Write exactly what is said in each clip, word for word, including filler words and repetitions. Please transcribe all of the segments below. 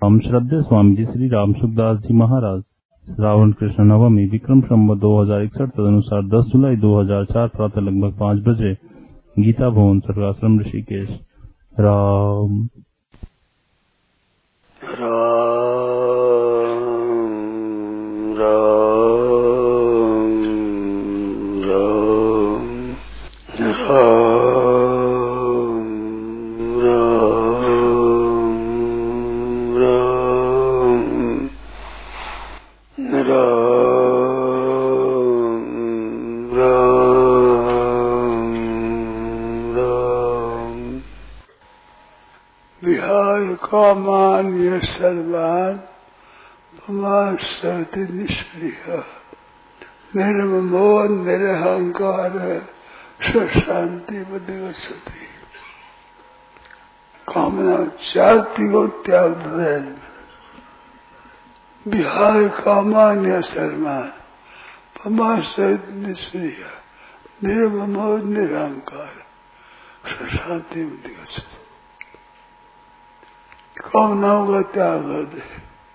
हम श्रद्धेय स्वामी जी श्री राम सुखदास जी महाराज श्रावण कृष्ण नवमी विक्रम संवत दो हजार इकसठ तदनुसार दस जुलाई दो हजार चार प्रातः लगभग पाँच बजे गीता भवन सर्गाश्रम ऋषिकेश। राम राम राम कामान्य सर्वान् पुमांस्ति निष्क्रियः निर्ममो निरहंकारः शांति गच्छति। कामना जाति को त्याग दे। विहाय कामान्य सर्वान् पुमांस्ति निष्क्रियः निर्ममो निरहंकारः शांति गच्छति। कामनाओं का त्याग कर दे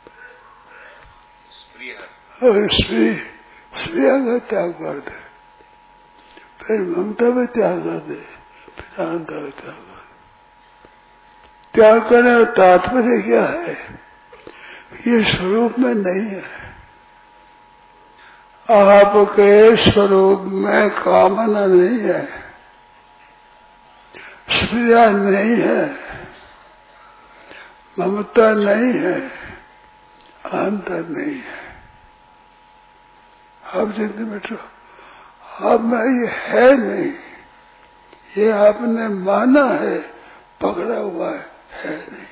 और स्त्री स्त्रिया का त्याग कर दे, फिर ममता में त्याग कर दे, फिर अहंता में त्याग कर दे। त्याग करने का तात्पर्य क्या है? ये स्वरूप में नहीं है। आपके स्वरूप में कामना नहीं है, स्त्रिया नहीं है, ममता नहीं है, अहंता नहीं है। आप जिंदगी में तो आप में ये है नहीं, ये आपने माना है, पकड़ा हुआ है, है नहीं,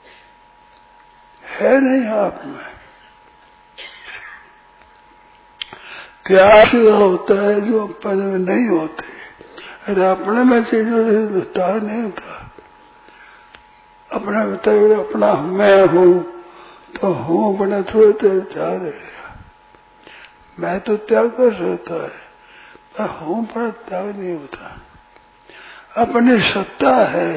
है नहीं आप में। त्याग होता है जो अपने में नहीं होते। अरे अपने में चीजों से विस्तार नहीं होता। अपना बताइए अपना मैं हूँ तो हूँ अपना थोड़े देर जा रहे। मैं तो त्याग कर सकता है, पर हूँ पर त्याग नहीं होता। अपनी सत्ता है,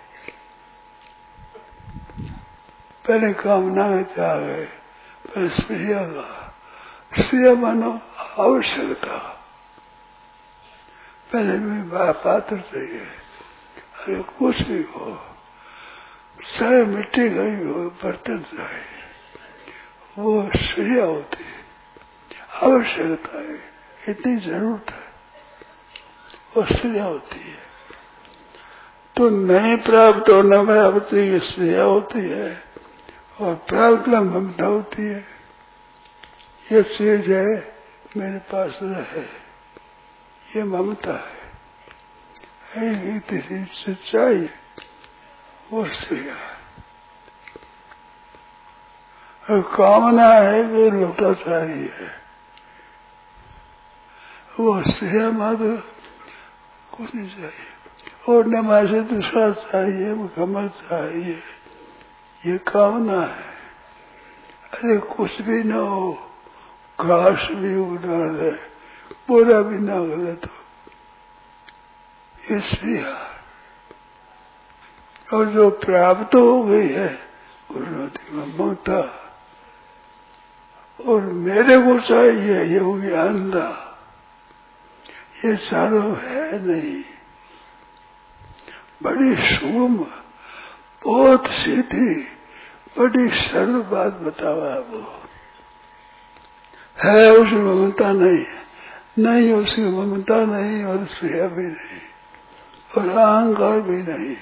पहले कामना में त्याग है, पहले स्त्रिया का स्त्रिया मानो आवश्यकता। पहले भी पात्र चाहिए, अरे कुछ भी हो, चाहे मिट्टी का ही हो, बर्तन चाहे, वो स्त्रिया होती है, आवश्यकता है, इतनी जरूरत है, वो स्त्रिया होती है। तो नहीं प्राप्त होना प्राप्त स्त्रिया होती है और प्राप्त ममता होती है। ये चीज है मेरे पास रहे, ये ममता है, इतनी सच्चाई वो स्त्रिया है। और कामना है कि लौटा चाहिए, वो स्त्रिया मात्र कुछ नहीं चाहिए। और नमाज से दूसरा चाहिए, मुकम्मल चाहिए, ये कामना है। अरे कुछ भी न हो, घास भी उड़ा दे, बोरा भी ना गले तो ये स्त्रिया। और जो प्राप्त हो गई है उन्नति में ममता, और मेरे को चाहिए, ये हो गया अंधा। ये चारों है नहीं। बड़ी सूक्ष्म, बहुत सीधी, बड़ी सरल बात बतावा है। वो है उसकी ममता नहीं है, नहीं उसकी ममता नहीं, और स्त्रिया भी नहीं, और अहंकार भी नहीं।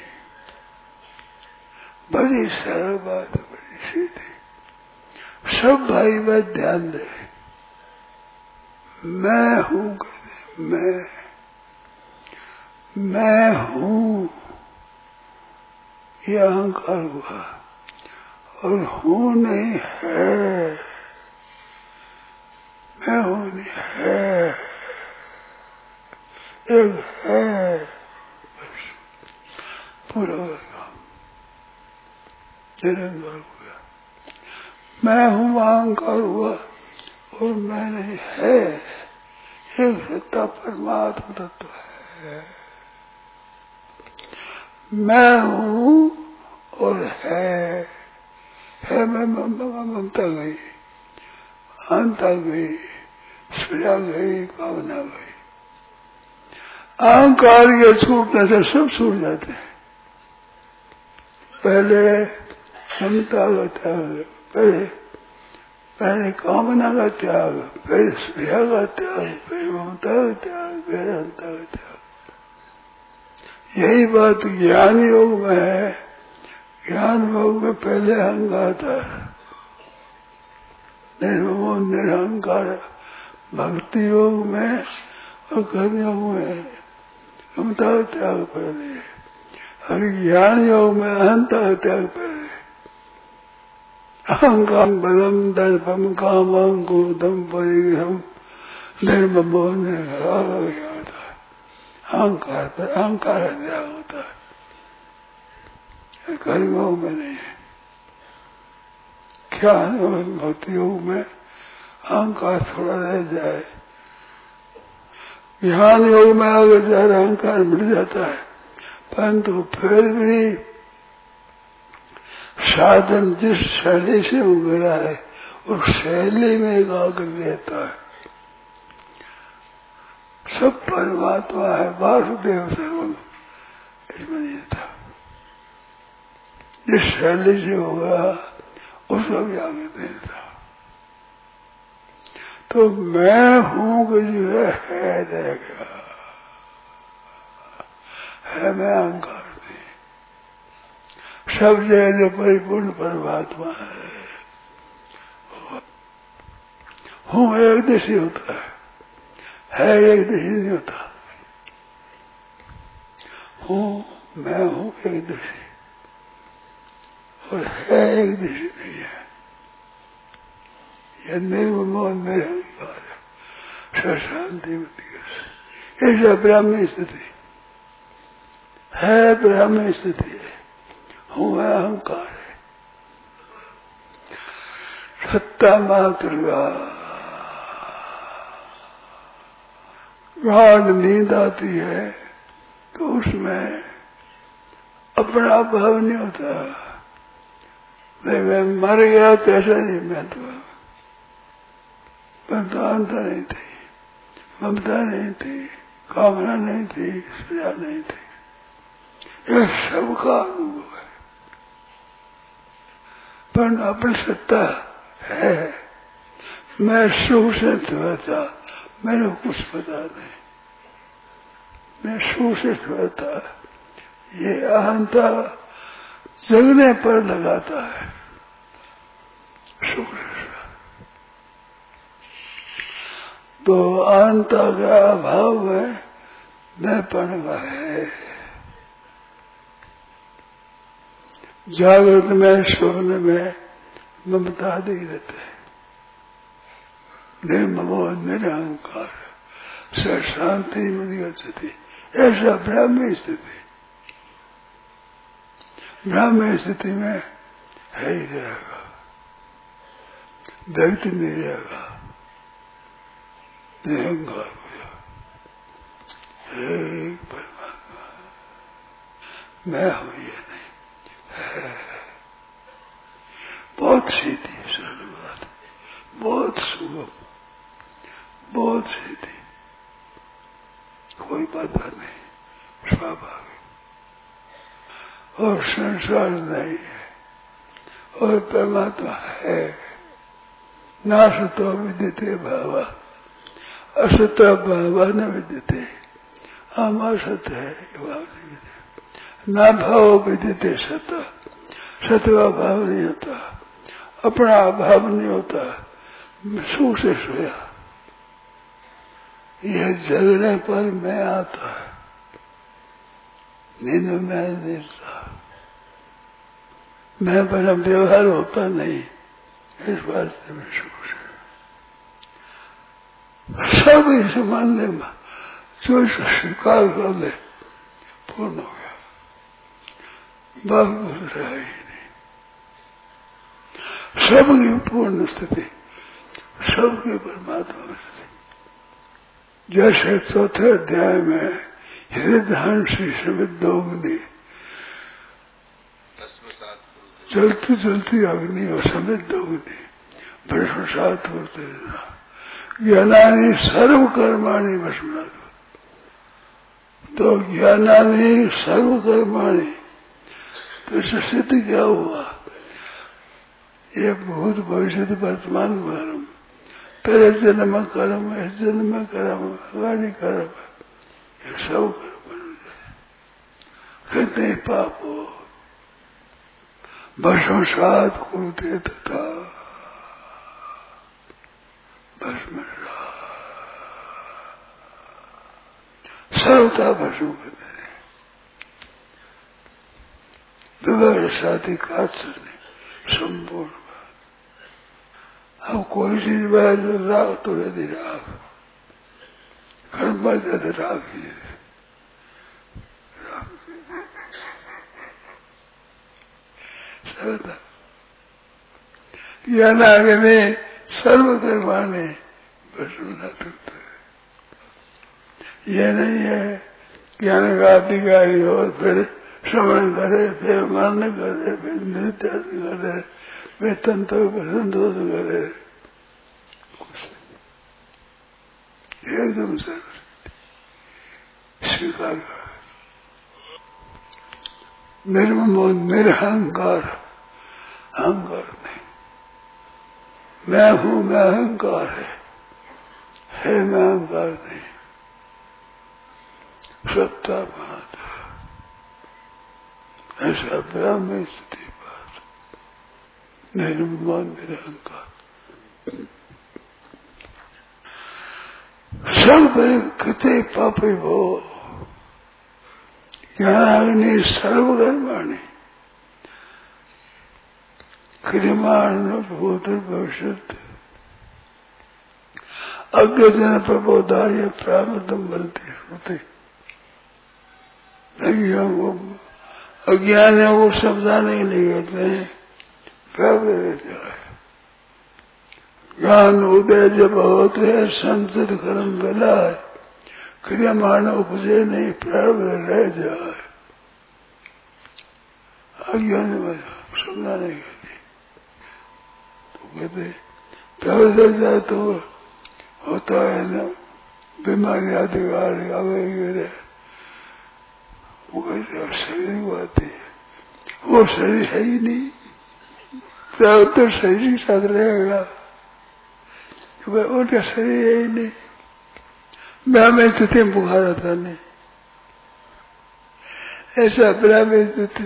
बड़ी सरल बात है, बड़ी सीधी। सब भाई बात ध्यान दे। मैं हूँ, मैं मैं हूँ, ये अहंकार हुआ, और हूँ नहीं है, मैं हूँ नहीं है, एक है, बस पूरा निरंकार हो गया। मैं हूँ अहंकार हुआ, और मैं नहीं है, एक सत्ता परमात्मा तत्व है। मैं हूँ और है, है मैं ममता गई, अहंता गई, स्त्रिया गई, कामना गई। अहंकार के छूटने से सब छूट जाते हैं। पहले ममता का त्याग, पहले पहले कामना का त्याग, पहले स्त्रिया का त्याग, पहले ममता का त्याग, पहले अहंता का त्याग। यही बात ज्ञान योग में है। ज्ञान योग में पहले अहंकार था, निर्ममो निरहंकार। भक्ति योग में और कर्म योग में ममता का त्याग पहले, और ज्ञान योग में अहंता का त्याग पहले। अहंकार बलम दर्पम कामं क्रोधम परिग्रहम निर्ममो निरहंकार। अहंकार पर अहंकार त्याग होता है, कर्म योग में नहीं। ज्ञान योग भक्ति योग में अहंकार थोड़ा रह जाए, ज्ञान योग में आगे जा अहंकार मिट जाता है, परंतु फिर भी साधन जिस शैली से हो गया है उस शैली में एकाग्र रहता है। सब परमात्मा है, वासुदेव सर्वम, इसमें नहीं था। जिस शैली से होगा उसको भी आगे नहीं था। तो मैं हूं कि जो है, है रहेगा, है मैं अहंकार नहीं। सब जगह जो परिपूर्ण परमात्मा है, हूं एक दिशी होता है, है एक दिशी नहीं होता। हूं मैं हूं एक दिशी, और है एक दिशी नहीं है। यह निर्ममो निरहंकार शांति में ऐसा ब्राह्मी स्थिति है, ब्राह्मी स्थिति है। हूं है अहंकार है, सत्ता मात्र का गाढ़ नींद आती है तो उसमें अपना भाव नहीं होता। मैं मर गया तो ऐसा नहीं, मैं तो अहंता नहीं थी, ममता नहीं थी, कामना नहीं थी, सजा नहीं थी। यह सबका अनुभव है, पर अपनी सत्ता है। मैं सुख से हुआ था, मेरे को कुछ पता नहीं, मैं सुख से हुआ था। ये अहंता जगने पर लगाता है सुख। तो अहंता का अभाव में नैपण का है। जागृत में स्वप्न में ममता नहीं रहते, निर्ममो निरहंकार स शांति में स्थिति। ऐसा ब्राह्मी स्थिति, ब्राह्मी स्थिति में है ही रहेगा, व्यक्ति नहीं रहेगा, निरहंकार हो जाए। एक परमात्मा मैं हूं ये नहीं है। बहुत सीधी सरल बात, बहुत सुगम, बहुत सीधी, कोई बाधा नहीं, स्वाभाविक। और संसार नहीं है, और परमात्मा है। नासतो विद्यते भावा असत भावा न विद्यते। हम असत है, भाव नहीं विद्यते। ना भाव विद्यते सत, सतवा भाव नहीं होता, अपना भाव नहीं होता। सुख से सोया, यह जगने पर मैं आता है, नींद में नहीं था। मैं बड़ा व्यवहार होता नहीं, इस बात से मैं सुख से सब इस मानने में जो इसको स्वीकार कर ले पूर्ण हो गया, बात रहा ही नहीं। सबकी पूर्ण स्थिति, सबकी परमात्मा स्थिति। जैसे चौथे अध्याय में हृदय श्री समित दोगनी जलती जलती अग्नि और समित अग्नि भस्मसात होते ज्ञानानि सर्व कर्माणि भस्मसात। तो ज्ञानानि सर्व कर्माणि, तो इससे सिद्ध क्या हुआ? ये भूत भविष्य वर्तमान कर्म, पहले जन्म कर्म, इस जन्म कर्म, अगाड़ी कर्म, ये सब कर्म कहते पाप हो भस्मसात कुरुते तथा भस्मसात सर्वथा भस्म कहते हैं। विवाह शादी का संपूर्ण अब कोई चीज में राग तो यदि राग कर्म पर जाते राग ही सर्वथा ज्ञान आगे में सर्व कर्माने भस्मसात होता है। यह नहीं है ज्ञान का अधिकारी हो फिर श्रवण करे, फिर मन करे, फिर नृत्य करे, फिर तंत्र संतोष करे, कुछ एकदम सर्व स्वीकार कर निर्मम निरहंकार, अहंकार नहीं, मैं हूं मैं अहंकार है, है मैं अहंकार नहीं, सत्ता मात्र ऐसा ब्रह्म स्थिति बात निर्मम निरहंकार। सब कृते पापी हो ज्ञानाग्नि सर्वकर्माणि क्रियमाण भूत भविष्य अज्ञजन प्रबोधाय प्रारब्धम बलती श्रुति। अज्ञान है वो समझाने के लिए कहते हैं प्रारब्ध। ज्ञान उदय जब होते है संचित कर्म मिला है, क्रियमाण उपजे नहीं प्रारब्ध रह जाए। अज्ञान में समझाने के लिए तो कहते प्रारब्ध जाए तो होता है ना बीमारी अधिकार आगे वो कहते शरीर को आती है, वो शरीर है ही नहीं, प्रारब्ध तो शरीर के साथ रहेगा, उनका शरीर है ही नहीं। ब्राह्मण स्थिति में बुखार आता नहीं, ऐसा ब्राह्मण स्थिति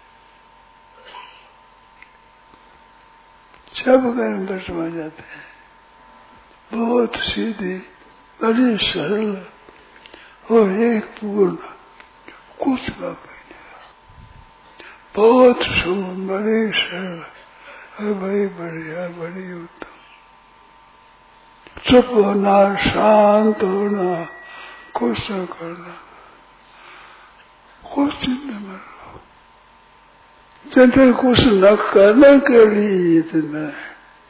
सब कर्म पर समझ जाते हैं। बहुत सीधी बड़ी सरल और एक पूर्ण, कुछ बाकी नहीं, बहुत सुन बड़ी सरल, बड़ी बढ़िया, बड़ी उत्तम। चुप होना, शांत होना, कुछ न करना, कुछ चिंता मत लो। चिंता कुछ न करने के लिए इतना है।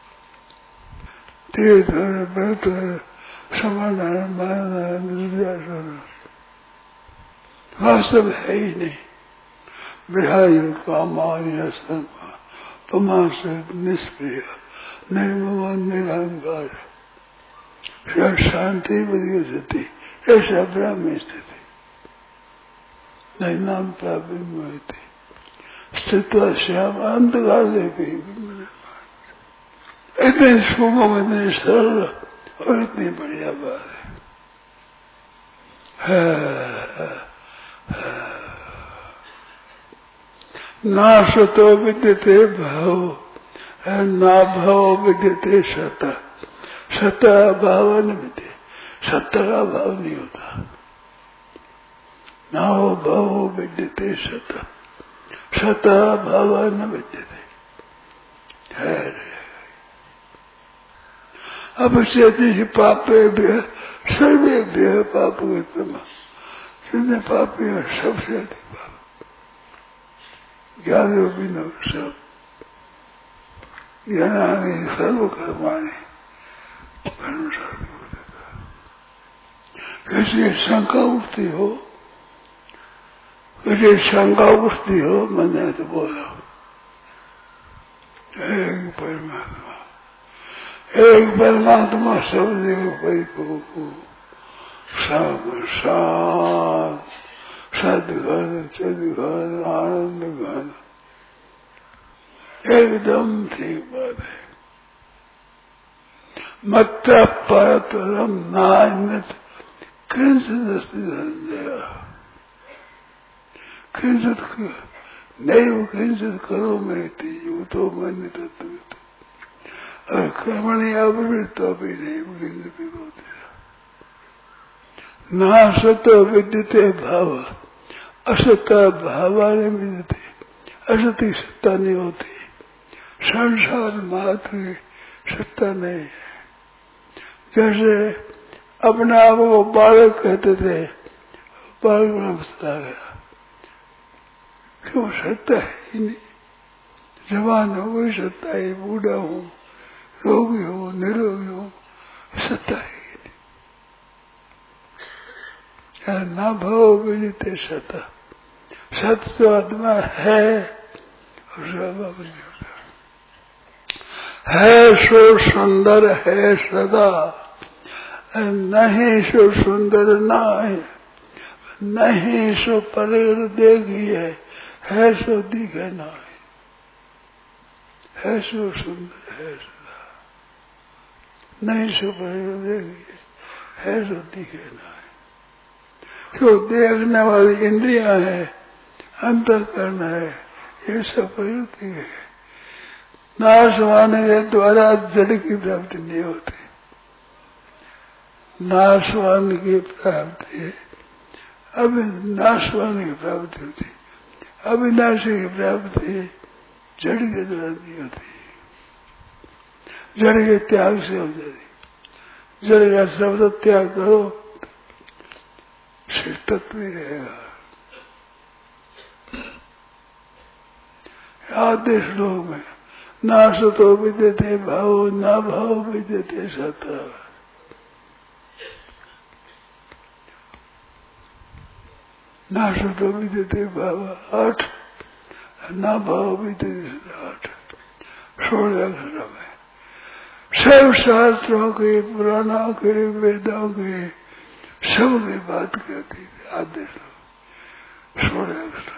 तीर्थ व्रत समाधान माना निर्व्यासन वास्तव है ही नहीं। विहाय कामान्य सर्व पमा से निष्क्रिय निर्मम निरहंकार शांति बदी स्थिति, ऐसा ब्रह्म स्थिति नहीं नाम प्राप्त होती। स्थित श्याम अंतकाल भी इतने सुगम, इतने सरल और इतनी बढ़िया बात है, है, है। ना सतो विद्यते भाव, ना भाव विद्यते सत, सत भाव न विद्य, सत्य का भाव नहीं होता। ना भाव विद्यते सत, सत भाव न विद्यते है। अब से पापे सर्वे पाप जितने पापी है सबसे अधिक पाप ज्ञान रूपी न सब ज्ञानानि सर्व कर्माणि अनुसार कैसे शंका उठती हो, कैसे शंका उठती हो, मैंने तो बोला एक परमात्मा, एक परमात्मा सब जगह परिपूर्ण, सब साथ सदघन सदघन आनंद घन, एकदम ठीक बात है। मत्ता परतरम नान्यत किंचित संजय, किंचित नैव किंचित करो में तीजू तो मन तत्व कर्मणि आवृत्त भी नहीं किंचित होते। ना सत विद्यते भाव, असत भावाने विद्यते, असती सत्ता नहीं होती, संसार मात्र सत्ता नहीं है। जैसे अपने आप को बालक कहते थे, बालक में बता गया, क्यों सत्ता ही नहीं, जवान हो गई सत्ता ही, बूढ़ा हूँ, रोगी हो, निरोगी हो, सत्ता ही नहीं। ना भाव विदिते सत्ता, सत्य तो आत्मा है और सब है, सो सुंदर है सदा, नहीं सो सुंदर ना है, नहीं सो परेर देखिए, है सो दिखे ना है, है सो सुंदर है सदा, नहीं सो परेर देखिए, है सो दिखे ना है। क्यों देखने वाली इंद्रियां है, अंतःकरण है, ये सब प्रवृत्ति है। नाशवान के द्वारा जड़ की प्राप्ति नहीं होती, नाशवान की प्राप्ति है, अभी नाशवान की प्राप्ति होती, अविनाशी की प्राप्ति जड़ के द्वारा नहीं होती, जड़ के त्याग से हो जाती। जड़ का शब्द त्याग करो, शिव तत्व ही रहेगा। आदि श्लोक में ना सतो विद्यते भाव, ना भाव विद्यते सत, ना सतो विद्यते भाव आठ, ना भाव विद्यते आठ, सोलह अक्षर में सब शास्त्रों के, पुराणों के, वेदों के, सब की बात कहती है। आदि श्लोक सोलह अक्षर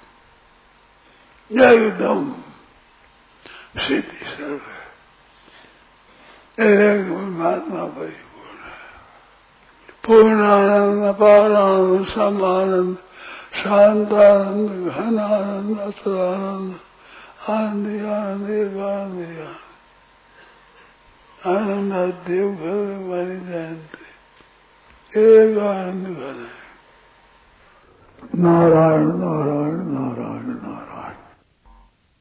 में एकदम सिद्धि सर्व एक महात्मा परिपूर्ण है, पूर्णानंद, अपारानंद, समानंद, शांतानंद, घनानंद, असदानंद, आनंद आनंद एक आनंद आनंद देव घर हमारी जयंती एक आनंद घर है। नारायण नारायण नारायण।